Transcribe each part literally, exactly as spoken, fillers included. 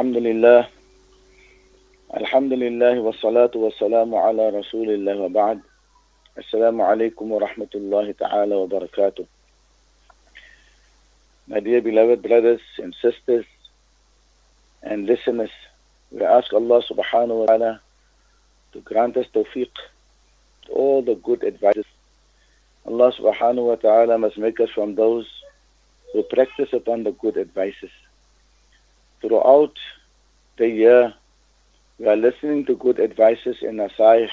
Alhamdulillah, Alhamdulillah wa salatu wa salamu ala Rasulillah wa ba'd. Assalamu alaikum wa rahmatullahi ta'ala wa barakatuh. My dear beloved brothers and sisters and listeners, we ask Allah subhanahu wa ta'ala to grant us tawfiq to all the good advices. Allah subhanahu wa ta'ala must make us from those who practice upon the good advices. Throughout the year, we are listening to good advices in nasaih.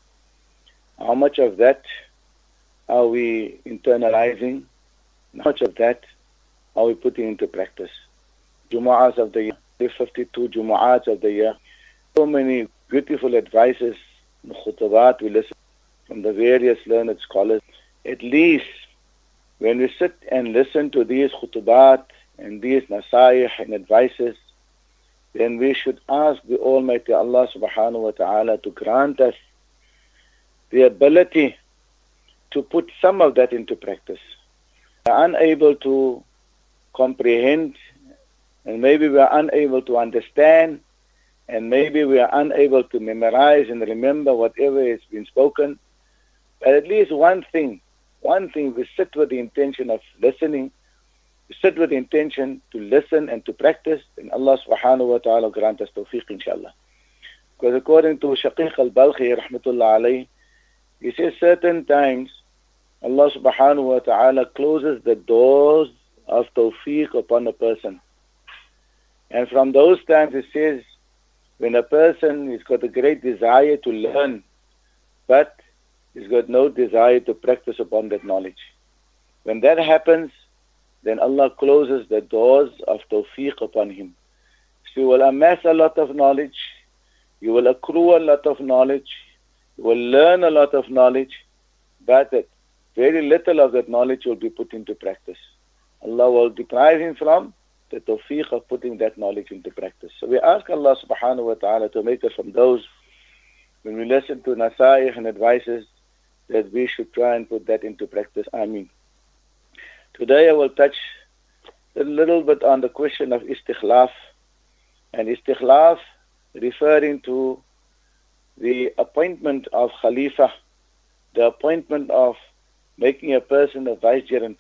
How much of that are we internalizing? How much of that are we putting into practice? Jumu'ahs of the year, fifty-two Jumu'ahs of the year. So many beautiful advices, khutubat we listen from the various learned scholars. At least when we sit and listen to these khutubat and these nasaih and advices, then we should ask the Almighty Allah subhanahu wa ta'ala to grant us the ability to put some of that into practice. We are unable to comprehend, and maybe we are unable to understand, and maybe we are unable to memorize and remember whatever has been spoken. But at least one thing, one thing, we sit with the intention of listening, we sit with the intention to listen and to practice, and Allah subhanahu wa ta'ala grant us tawfiq inshallah. Because according to Shaqiq al-Balkhi rahmatullah alayhi, he says certain times Allah subhanahu wa ta'ala closes the doors of tawfiq upon a person. And from those times it says, when a person has got a great desire to learn, but he's got no desire to practice upon that knowledge. When that happens, then Allah closes the doors of tawfiq upon him. So you will amass a lot of knowledge, you will accrue a lot of knowledge, you will learn a lot of knowledge, but that very little of that knowledge will be put into practice. Allah will deprive him from the tawfiq of putting that knowledge into practice. So we ask Allah subhanahu wa ta'ala to make us from those, when we listen to nasaih and advices, that we should try and put that into practice. Ameen. Today I will touch a little bit on the question of istikhlaf, and istikhlaf referring to the appointment of Khalifa, the appointment of making a person a vicegerent.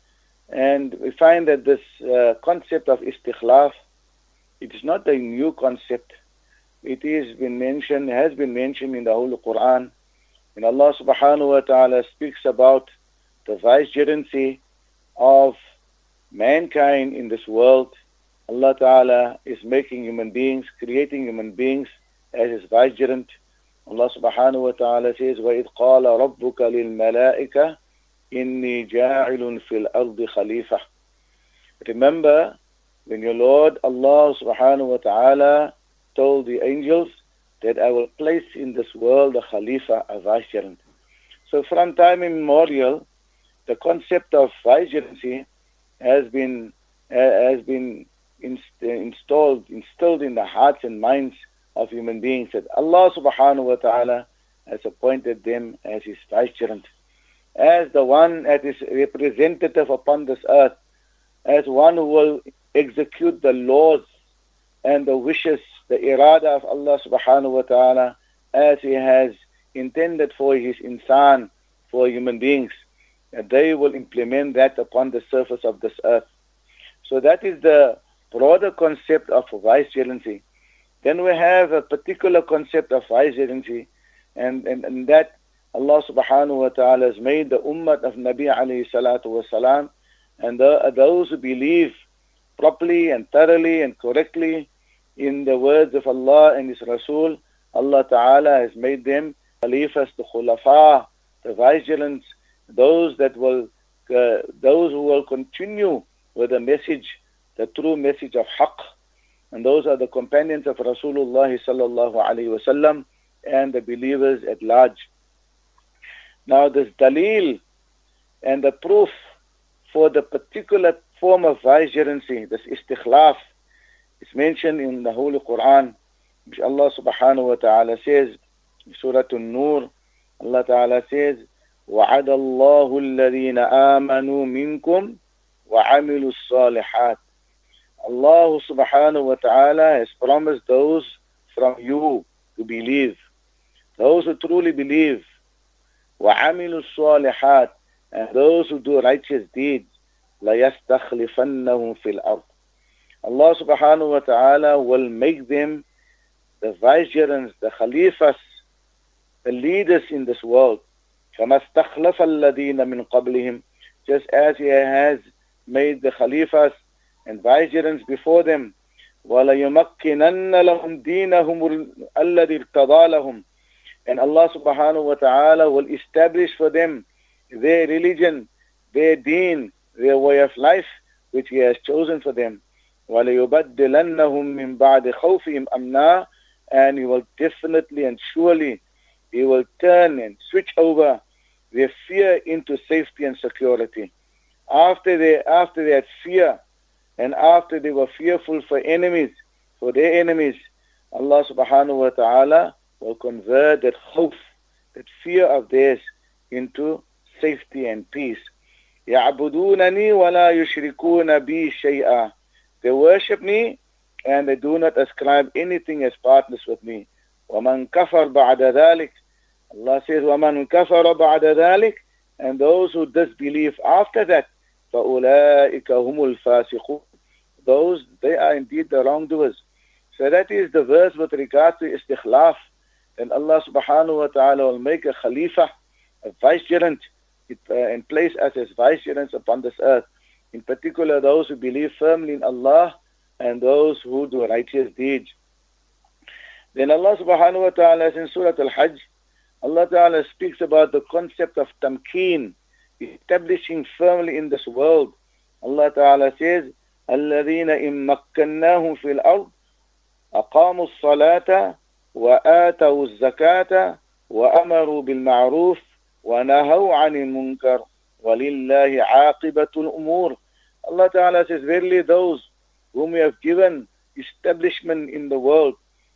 And we find that this uh, concept of istikhlaf, it is not a new concept. It is been mentioned, has been mentioned in the Holy Quran. And Allah subhanahu wa ta'ala speaks about the vicegerency of mankind in this world. Allah ta'ala is making human beings, creating human beings as his vicegerent. Allah subhanahu wa ta'ala says, وَإِذْ قَالَ رَبُّكَ لِلْمَلَائِكَةِ إِنِّي جَاعِلٌ فِي الْأَرْضِ خَلِيفَةً. Remember when your Lord Allah subhanahu wa ta'ala told the angels that I will place in this world a Khalifa, a vicegerent. So from time immemorial, the concept of vicegerency has been uh, has been inst installed, instilled in the hearts and minds of human beings, that Allah subhanahu wa ta'ala has appointed them as his vicegerent, as the one that is representative upon this earth, as one who will execute the laws and the wishes, the irada of Allah subhanahu wa ta'ala, as he has intended for his insan, for human beings, and they will implement that upon the surface of this earth. So that is the broader concept of vicegerency. Then we have a particular concept of vicegerency, and, and, and that Allah subhanahu wa ta'ala has made the ummah of Nabi alayhi salatu wa salam, and the, those who believe properly and thoroughly and correctly in the words of Allah and His Rasul, Allah ta'ala has made them khalifas, the khulafa, the vicegerents, those that will, uh, those who will continue with the message, the true message of haqq. And those are the companions of Rasulullah sallallahu alaihi wasallam and the believers at large. Now this dalil and the proof for the particular form of vicegerency, this istikhlaf, is mentioned in the Holy Quran, which Allah subhanahu wa ta'ala says, Surah An-Nur, Allah ta'ala says, وَعَدَ اللَّهُ الَّذِينَ آمَنُوا مِنْكُمْ وَعَمِلُوا الصَّالِحَاتِ. Allah subhanahu wa ta'ala has promised those from you to believe, those who truly believe, وَعَمِلُوا الصَّالِحَاتِ, and those who do righteous deeds, لَيَسْتَخْلِفَنَّهُمْ فِي الْأَرْضِ. Allah subhanahu wa ta'ala will make them the vicegerents, the khalifas, the leaders in this world. كَمَا اسْتَخْلَفَ الَّذِينَ مِنْ قَبْلِهِمْ, just as He has made the khalifas and vicegerents before them. وَلَيُمَكِّنَنَّ لَهُمْ دِينَهُمُ الَّذِي ارْتَضَى لَهُمْ, and Allah subhanahu wa ta'ala will establish for them their religion, their deen, their way of life, which He has chosen for them. وَلَيُبَدِّلَنَّهُمْ مِنْ بَعْدِ خَوْفِهِمْ أَمْنًا, and He will definitely and surely, He will turn and switch over their fear into safety and security. After they, after they had fear, and after they were fearful for enemies, for their enemies, Allah subhanahu wa ta'ala will convert that khawf, that fear of theirs, into safety and peace. يَعْبُدُونَنِي وَلَا يُشْرِكُونَ بِي شَيْئًا, they worship me and they do not ascribe anything as partners with me. وَمَنْ كَفَرْ بَعْدَ ذَلِكَ, Allah says, وَمَنْ كَفَرَ بَعْدَ ذَلِكَ, and those who disbelieve after that, فَأُولَٰئِكَ هُمُ الْفَاسِقُونَ, those, they are indeed the wrongdoers. So that is the verse with regard to istikhlaf. And Allah subhanahu wa ta'ala will make a khalifa, a vicegerent, uh, and place us as vicegerents upon this earth. In particular, those who believe firmly in Allah and those who do righteous deeds. Then Allah subhanahu wa ta'ala, as in Surah Al-Hajj, Allah ta'ala speaks about the concept of tamkeen, establishing firmly in this world. Allah ta'ala says, الَّذِينَ إِن مَّكَّنَّاهُمْ فِي الْأَرْضِ أَقَامُوا الصَّلَاةَ وَآتَوُا الزَّكَاةَ وَأَمَرُوا بِالْمَعْرُوفِ وَنَهَوْا عَنِ الْمُنكَرِ وَلِلَّهِ عَاقِبَةُ الْأُمُورِ. Allah Ta'ala says, verily those whom we have given establishment in the world.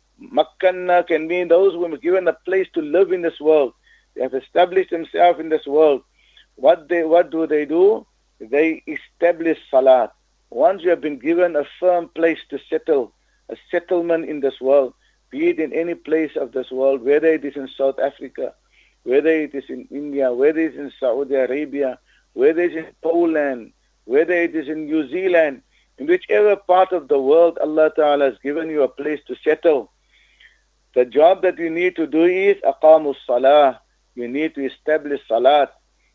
Makkanna can mean those whom we have given a place to live in this world. They have established themselves in this world. What they, what do they do? They establish salat. Once you have been given a firm place to settle, a settlement in this world, be it in any place of this world, whether it is in South Africa, whether it is in India, whether it is in Saudi Arabia, whether it is in Poland, whether it is in New Zealand, in whichever part of the world Allah Ta'ala has given you a place to settle. The job that you need to do is aqamus salah. You need to establish salat,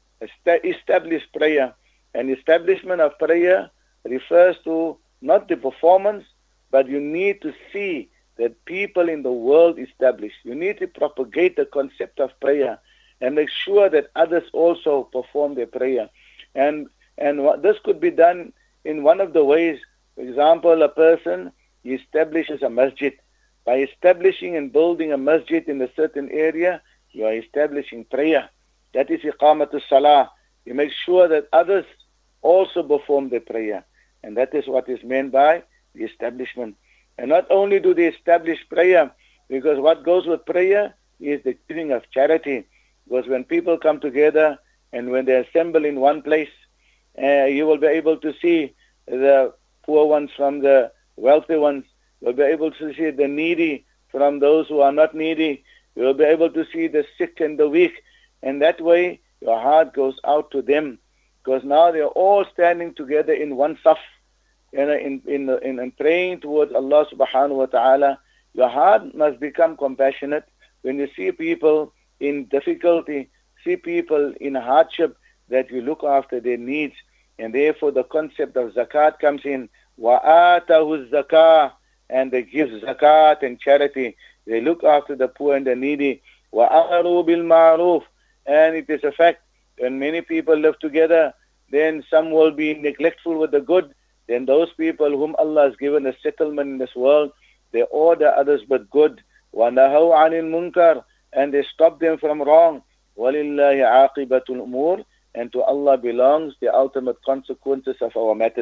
establish prayer. And establishment of prayer refers to not the performance, but you need to see that people in the world establish. You need to propagate the concept of prayer and make sure that others also perform their prayer. And and what, this could be done in one of the ways. For example, a person establishes a masjid. By establishing and building a masjid in a certain area, you are establishing prayer. That is iqamatus salah. You make sure that others also perform their prayer. And that is what is meant by the establishment. And not only do they establish prayer, because what goes with prayer is the giving of charity. Because when people come together and when they assemble in one place, uh, you will be able to see the poor ones from the wealthy ones. You'll be able to see the needy from those who are not needy. You'll be able to see the sick and the weak. And that way, your heart goes out to them. Because now they're all standing together in one saf. You know, in, in, in, in praying towards Allah subhanahu wa ta'ala, your heart must become compassionate. When you see people in difficulty, see people in hardship, that you look after their needs. And therefore the concept of zakat comes in. وَآتَهُ الزَّكَاةِ, and they give zakat and charity. They look after the poor and the needy. وَأَمَرُوا بِالْمَعْرُوفِ, and it is a fact, when many people live together, then some will be neglectful with the good. Then those people whom Allah has given a settlement in this world, they order others with good. وَنَهَوْا عَنِ الْمُنكَرِ, and they stop them from wrong. وَلِلَّهِ عَاقِبَةُ الْأُمُورِ, and to Allah belongs the ultimate consequences of our matters.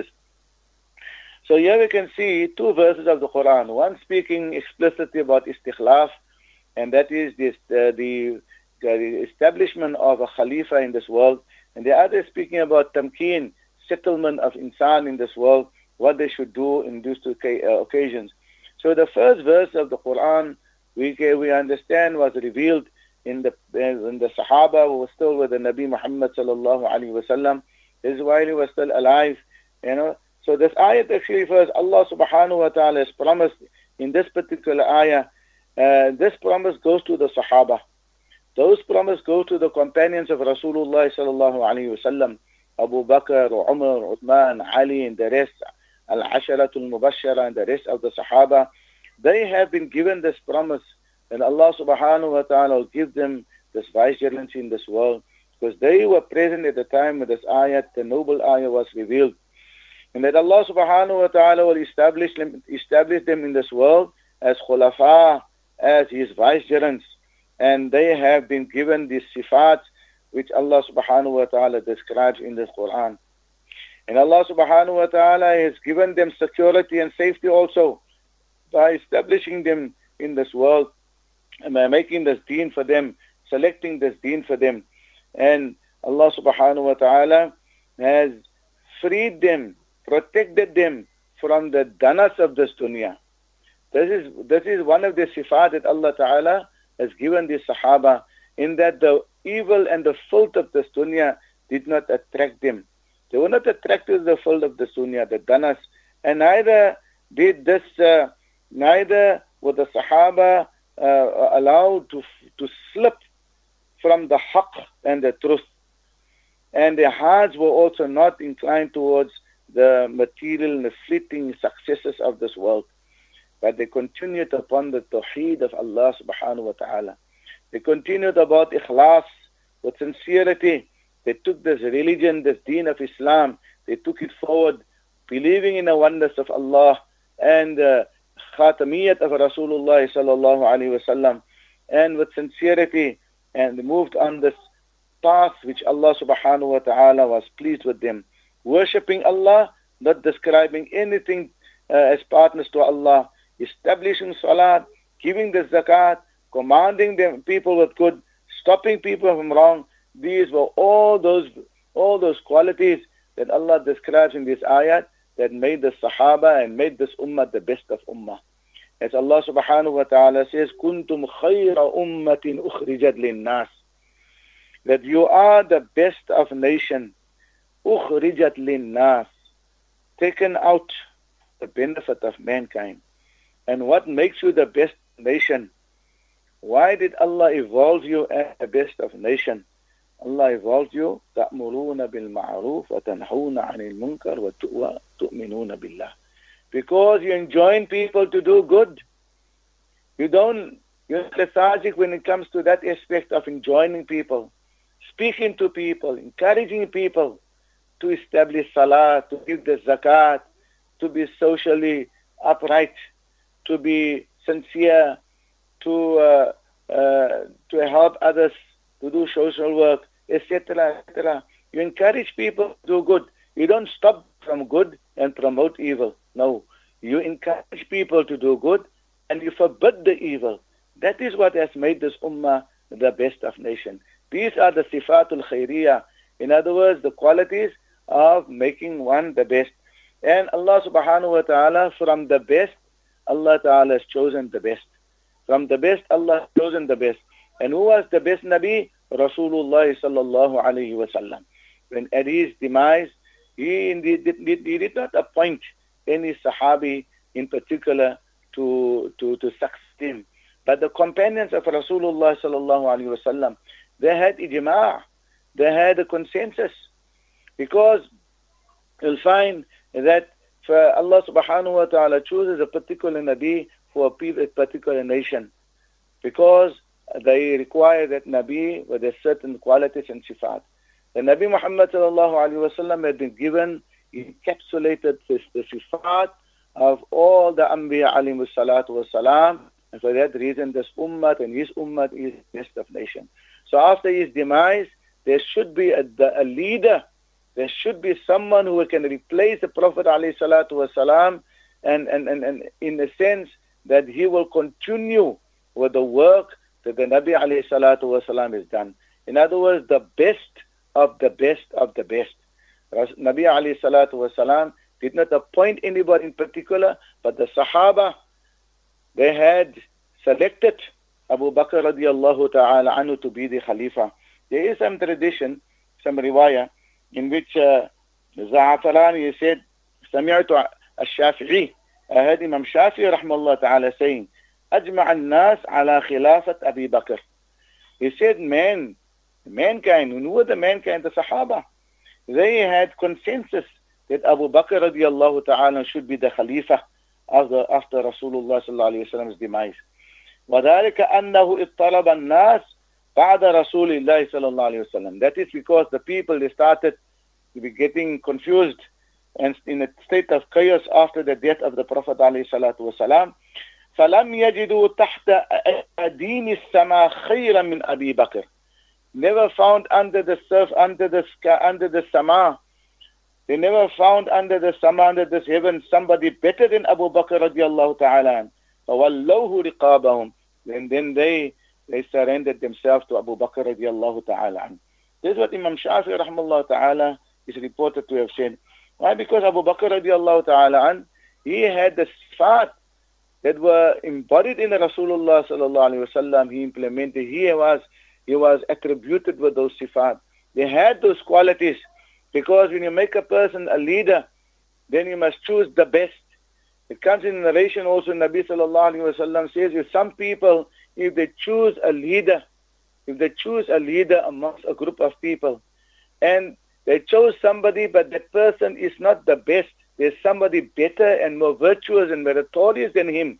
So here we can see two verses of the Quran. One speaking explicitly about istikhlaf, and that is this, uh, the, the establishment of a khalifa in this world. And the other speaking about tamkeen, settlement of insan in this world. what they should do in these two occasions. So the first verse of the Quran we we understand was revealed in the in the Sahaba who were still with the Nabi Muhammad sallallahu alaihi wasallam. This is while he was still alive, you know. So this ayat actually refers, Allah subhanahu wa ta'ala has promised in this particular ayah, uh, this promise goes to the Sahaba. Those promise go to the companions of Rasulullah sallallahu alaihi wasallam, Abu Bakr, Umar, Uthman, Ali, and the rest, Al-Asharatul Mubashara, and the rest of the Sahaba. They have been given this promise, and Allah subhanahu wa ta'ala will give them this vicegerency in this world, because they were present at the time when this ayat, the noble ayah, was revealed. And that Allah subhanahu wa ta'ala will establish them, establish them in this world as khulafa, as His vicegerents. And they have been given these sifat which Allah subhanahu wa ta'ala describes in the Quran. And Allah subhanahu wa ta'ala has given them security and safety also by establishing them in this world and by making this deen for them, selecting this deen for them. And Allah subhanahu wa ta'ala has freed them, protected them from the danas of this dunya. This is, this is one of the sifat that Allah ta'ala has given the Sahaba, in that the evil and the filth of this dunya did not attract them. They were not attracted to the filth of this dunya, the danas, and neither did this, uh, neither were the Sahaba uh, allowed to to slip from the haqq and the truth. And their hearts were also not inclined towards the material and the fleeting successes of this world. But they continued upon the tawheed of Allah subhanahu wa ta'ala. They continued about ikhlas, with sincerity. They took this religion, this deen of Islam, they took it forward, believing in the oneness of Allah and the khatamiyat of Rasulullah sallallahu alaihi wasallam, and with sincerity, and they moved on this path which Allah subhanahu wa ta'ala was pleased with them. Worshipping Allah, not describing anything uh, as partners to Allah, establishing salat, giving the zakat, commanding them people with good, stopping people from wrong. These were all those all those qualities that Allah describes in this ayat that made the Sahaba and made this ummah the best of ummah. As Allah subhanahu wa ta'ala says, Kuntum khayra ummatin ukhrijat linnas, that you are the best of nation, ukhrijat linnas, taken out the benefit of mankind. And what makes you the best nation? Why did Allah evolve you as the best of nation? Allah evolved you, تَأْمُرُونَ بِالْمَعْرُوفِ وَتَنْحُونَ عَنِ الْمُنْكَرِ وَتُؤْمِنُونَ بِاللَّهِ. Because you enjoin people to do good. You don't, you're lethargic when it comes to that aspect of enjoining people, speaking to people, encouraging people to establish salah, to give the zakat, to be socially upright, to be sincere, to uh, uh, to help others, to do social work, et cetera, et cetera. You encourage people to do good. You don't stop from good and promote evil. No, you encourage people to do good and you forbid the evil. That is what has made this ummah the best of nation. These are the sifatul khairiyah. In other words, the qualities of making one the best. And Allah subhanahu wa ta'ala, from the best, Allah ta'ala has chosen the best. From the best, Allah has chosen the best. And who was the best Nabi? Rasulullah sallallahu alayhi wa sallam. When at his demise, he, indeed did, he did not appoint any Sahabi in particular to, to, to succeed him. But the companions of Rasulullah sallallahu alayhi wa sallam, they had ijma', they had a consensus. Because you'll find that for Allah subhanahu wa ta'ala chooses a particular Nabi for a particular nation, because they require that Nabi with a certain qualities and sifat. The Nabi Muhammad sallallahu alayhi wa sallam had been given, encapsulated the, the sifat of all the Anbiya alayhi salatu wa salam, and for that reason this ummah and his ummah is the best of nation. So after his demise, there should be a, a leader. There should be someone who can replace the Prophet alayhi salatu wasalam, and, and, and, and in the sense that he will continue with the work that the Nabi alayhi salatu wasalam has done. In other words, the best of the best of the best. Nabi alayhi salatu wasalam did not appoint anybody in particular, but the Sahaba, they had selected Abu Bakr radiallahu ta'ala anhu to be the Khalifa. There is some tradition, some riwayah, in which uh, Za'atarani said, سمعت الشافعي, I heard Imam Shafi'i rahmallah ta'ala saying, أجمع الناس على خلافة أبي بكر. He said, man, mankind, who were the mankind, the Sahaba, they had consensus that Abu Bakr radiallahu ta'ala should be the Khalifa after, after Rasulullah sallallahu alayhi wa sallam's demise. وذلك أنه اضطرب الناس بعد رسول الله صلى الله عليه وسلم. That is because the people, they started to be getting confused and in a state of chaos after the death of the Prophet عليه الصلاة والسلام. فلم يجدوا تحت دين السماء خيرا من أبي بكر. Never found under the surf, under the sky, under the sama. They never found under the sama, under this heaven, somebody better than Abu Bakr radiallahu ta'ala. فَوَلَّوْهُ رِقَابَهُم. And then they they surrendered themselves to Abu Bakr radiallahu ta'ala. This is what Imam Shafi'i rahmallahu ta'ala is reported to have said. Why? Because Abu Bakr radiallahu ta'ala, he had the sifat that were embodied in the Rasulullah sallallahu alayhi wa sallam. He implemented, he was, he was attributed with those sifat. They had those qualities, because when you make a person a leader, then you must choose the best. It comes in narration also, Nabi sallallahu alayhi wa sallam says, if some people, if they choose a leader, if they choose a leader amongst a group of people, and they chose somebody, but that person is not the best, there's somebody better and more virtuous and meritorious than him,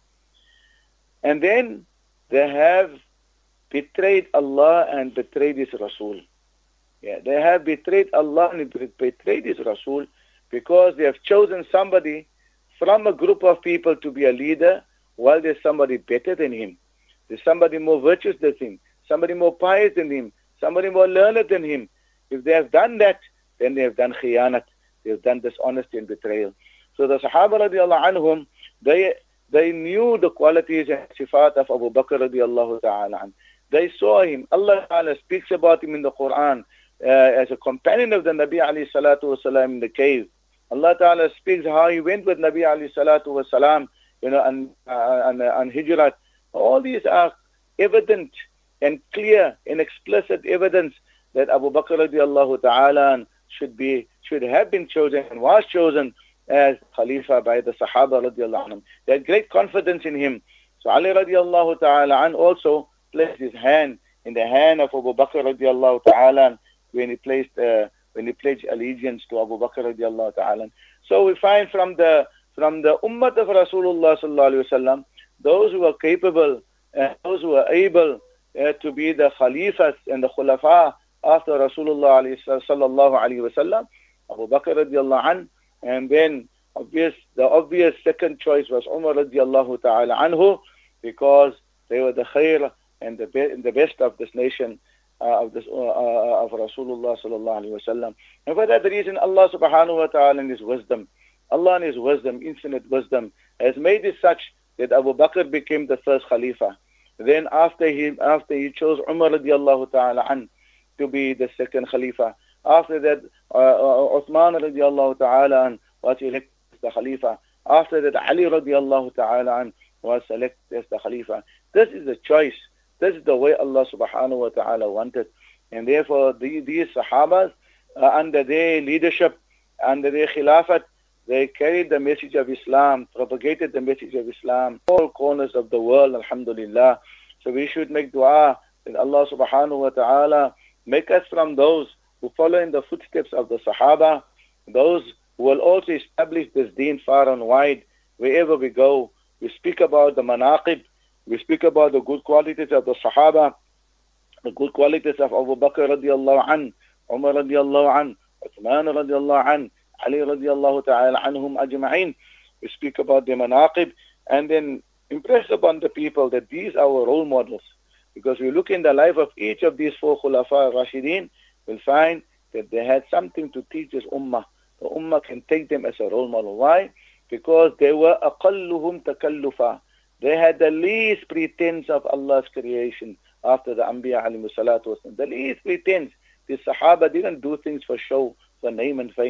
and then they have betrayed Allah and betrayed His Rasul. Yeah, they have betrayed Allah and betrayed His Rasul, because they have chosen somebody from a group of people to be a leader, while there's somebody better than him. There's somebody more virtuous than him, somebody more pious than him, somebody more learned than him. If they have done that, then they have done khiyanat, they have done dishonesty and betrayal. So the Sahaba radiallahu anhum, they, they knew the qualities and sifat of Abu Bakr radiallahu ta'ala. They saw him. Allah ta'ala speaks about him in the Quran uh, as a companion of the Nabi alayhi salatu wasalam in the cave. Allah ta'ala speaks how he went with Nabi alayhi salatu wasalam, you know, on, uh, on, uh, on Hijrat. All these are evident and clear and explicit evidence that Abu Bakr radiallahu ta'ala should be, should have been chosen and was chosen as Khalifa by the Sahaba radiallahu anhum. They had great confidence in him. So Ali radiallahu ta'ala an also placed his hand in the hand of Abu Bakr radiallahu ta'ala when he placed, uh, when he pledged allegiance to Abu Bakr radiallahu ta'ala. So we find from the, from the ummah of Rasulullah sallallahu alayhi wa sallam, those who are capable, uh, those who are able uh, to be the Khalifas and the Khulafa after Rasulullah sallallahu alayhi wa sallam, Abu Bakr radiallahu anhu, and then obvious, the obvious second choice was Umar radiallahu ta'ala anhu, because they were the khair and the, be and the best of this nation, uh, of this uh, uh, of Rasulullah sallallahu alayhi wa sallam. And for that reason, Allah subhanahu wa ta'ala in His wisdom, Allah in His wisdom, infinite wisdom, has made it such that Abu Bakr became the first Khalifa. Then after he, after he chose Umar radiallahu ta'ala an to be the second Khalifa. After that, uh, uh, Uthman radiallahu ta'ala an was elected as the Khalifa. After that, Ali radiallahu ta'ala an was selected as the Khalifa. This is the choice. This is the way Allah subhanahu wa ta'ala wanted. And therefore, the, these Sahabas, uh, under their leadership, under their Khilafat, they carried the message of Islam, propagated the message of Islam, all corners of the world, alhamdulillah. So we should make dua that Allah subhanahu wa ta'ala make us from those who follow in the footsteps of the Sahaba, those who will also establish this deen far and wide, wherever we go. We speak about the manaqib, we speak about the good qualities of the Sahaba, the good qualities of Abu Bakr radiallahu an, Umar radiallahu an, Uthman radiallahu an, Ali radiallahu ta'ala anhum ajma'in. We speak about the manaqib, and then impress upon the people that these are our role models. Because we look in the life of each of these four Khulafa Rashideen, we'll find that they had something to teach this ummah. The ummah can take them as a role model. Why? Because they were aqalluhum takallufa. They had the least pretense of Allah's creation after the Anbiya alayhi salatu wasalam. The least pretense. The Sahaba didn't do things for show, for name and fame.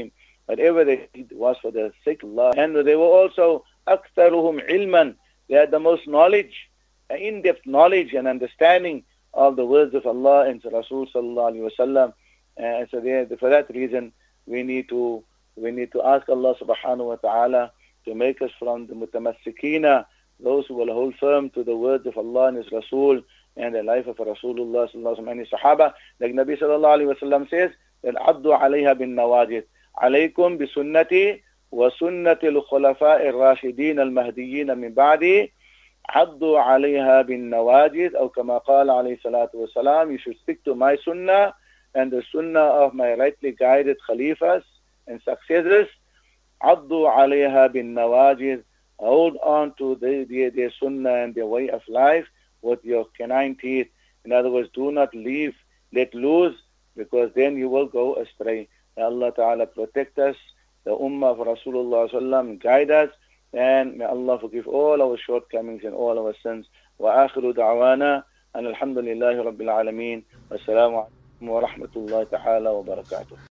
Whatever they did was for the sake of Allah. And they were also أكثرهم علما. They had the most knowledge, in-depth knowledge and understanding of the words of Allah and Rasul sallallahu alaihi wasallam. And so they, for that reason, we need to we need to ask Allah subhanahu wa ta'ala to make us from the mutamassikina, those who will hold firm to the words of Allah and His Rasul and the life of Rasulullah sallallahu alaihi wasallam and His Sahaba. Like Nabi sallallahu alaihi wasallam says, that عَضُّ عَلَيْهَا بِالنَّوَاجِذِ عَلَيْكُمْ بِسُنَّتِي وَسُنَّةِ الْخُلَفَاءِ الرَّاشِدِينَ الْمَهْدِيِّينَ مِنْ بَعْدِي عَضُّوا عَلَيْهَا بِالنَّوَاجِذِ أو كما قال عليه الصلاة والسلام. You should stick to my sunnah and the sunnah of my rightly guided khalifas and successors. عَضُّوا عَلَيْهَا بِالنَّوَاجِذِ. Hold on to their, their, their sunnah and their way of life with your canine teeth. In other words, do not leave, let loose, because then you will go astray. May Allah Ta'ala protect us, the ummah of Rasulullah Sallam, guide us, and may Allah forgive all our shortcomings and all our sins. Wa akhiru da'wana and alhamdulillahi rabbil alameen. Wassalamu alaikum wa rahmatullahi ta'ala wa barakatuh.